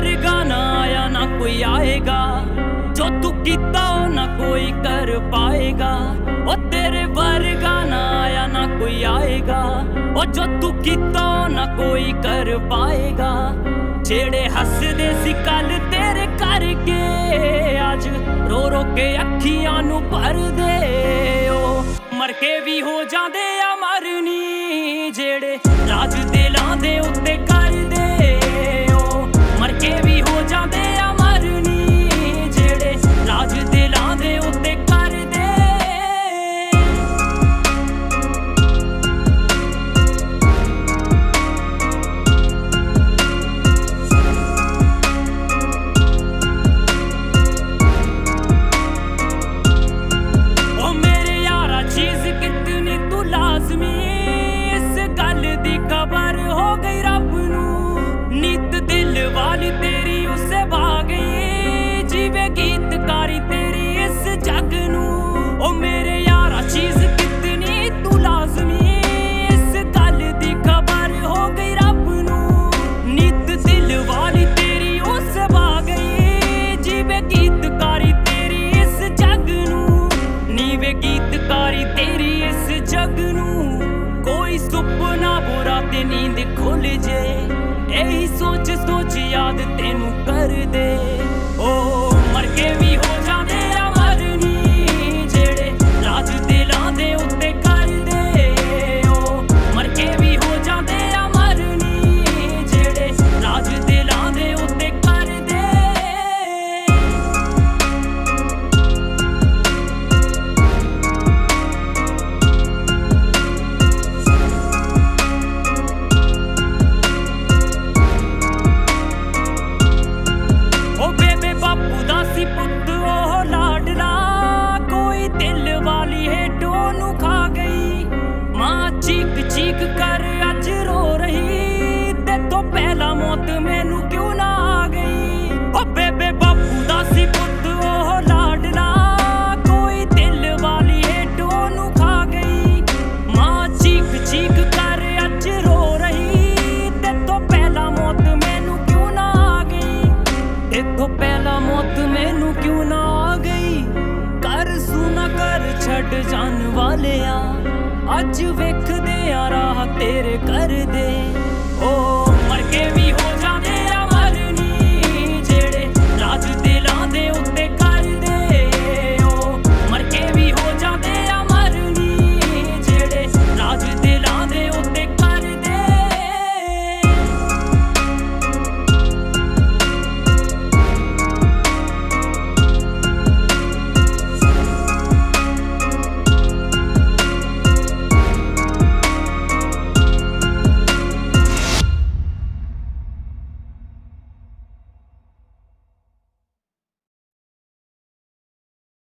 वर्गा ना आया ना कोई आएगा, जो तू कीता हो ना कोई कर पाएगा। ओ तेरे वर्गा ना आया ना कोई आएगा, ओ जो तू कीता हो ना कोई कर पाएगा। जेड़े हसदे सी कल तेरे करके आज रो रो के अखियां नू भर दे। ओ मर के भी हो जांदे अमर नी, जेड़े राज दिलां दे उत्ते कर दे। ओ मर के भी हो जांदे अमर नी, जेड़े राज दिलां दे उत्ते कर दे। इस गल दी खबर हो गई रब नू, नित दिल वाली तेरी उससे भाग गई। जीवे गीतकारी तेरी इस जग नू, ओ मेरे यारा चीज कितनी तू लाजमी। इस गल दी खबर हो गई रब नू, नित दिल वाली तेरी उससे भाग गई। जीवे गीतकारी तेरी इस जग नू, नीवे गीतकारी तेरी इस जग नू। कोई सुपना बुरा ते नींद खुल जे, यही सोच सोच याद तेनू कर दे। ओ मर के भी हो जांदे अमर नी, जेड़े राज दिलां दे उत्ते कर दे। ओ मर के भी हो जांदे अमर नी, जेड़े राज दिलां दे उत्ते कर दे। पुत ओह लाडला कोई दिल वाली हेठों नू खा गई। मां चीख चीख कर अज रो रही, ते तो पहला मौत मैनू क्यों ना आ गई। ओ बेबे बापू दा सी पुत ओह लाडला कोई दिल वाली हेठों नू खा गई। मां चीख चीख कर अज रो रही, ते तो पहला मौत मैनू क्यों ना आ गई। ते तो पहला मौत मैनू क्यों ना आ गई। कर सुना कर छड़ जान वाले आ, अज वेखदे आ राह तेरे कर दे।